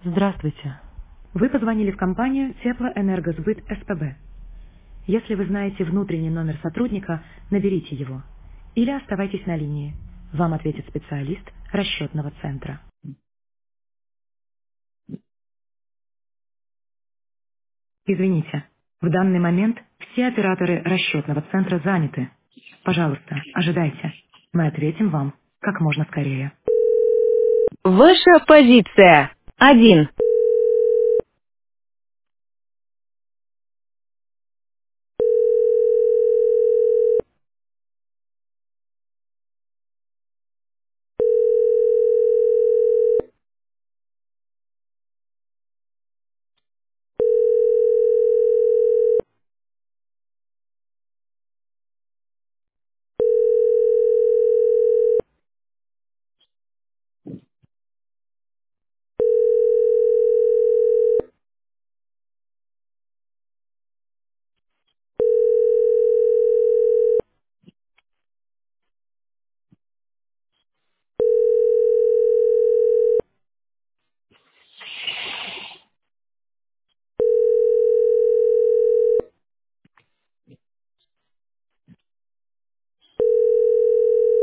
Здравствуйте. Вы позвонили в компанию Теплоэнергосбыт СПБ. Если вы знаете внутренний номер сотрудника, наберите его. Или оставайтесь на линии. Вам ответит специалист расчетного центра. Извините, в данный момент все операторы расчетного центра заняты. Пожалуйста, ожидайте. Мы ответим вам как можно скорее. Ваша позиция. 1.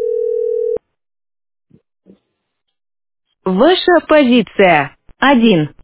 Ваша позиция. 1.